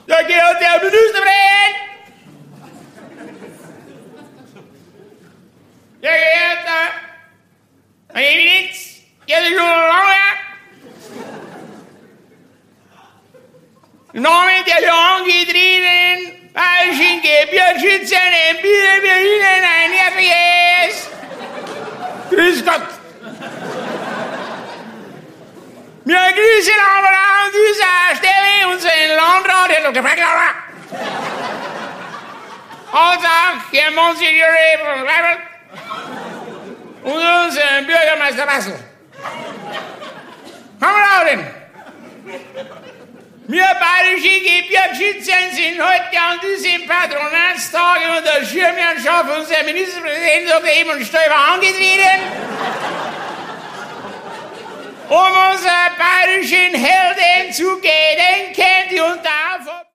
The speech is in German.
Sehr geehrter Herr Ministerpräsident! Sehr geehrter Herr Eminenz, im Namen der hier angetriebenen bayerischen Gebirgsschützer empfehlen wir Ihnen ein herzliches Grüß Gott. Wir grüßen aber an dieser Stelle unseren Landrat, Herr Dr. Frank Lauer, als auch Herrn Monsignor von Weibel und unseren Bürgermeister Bassel. Kameraden, wir bayerische Gebirgsschützen sind heute an diesem Patronatstag unter Schirmherrschaft unserer Ministerpräsidentin Dr. Edmund Stoiber angetreten, um unseren bayerischen Helden zu gedenken, die unter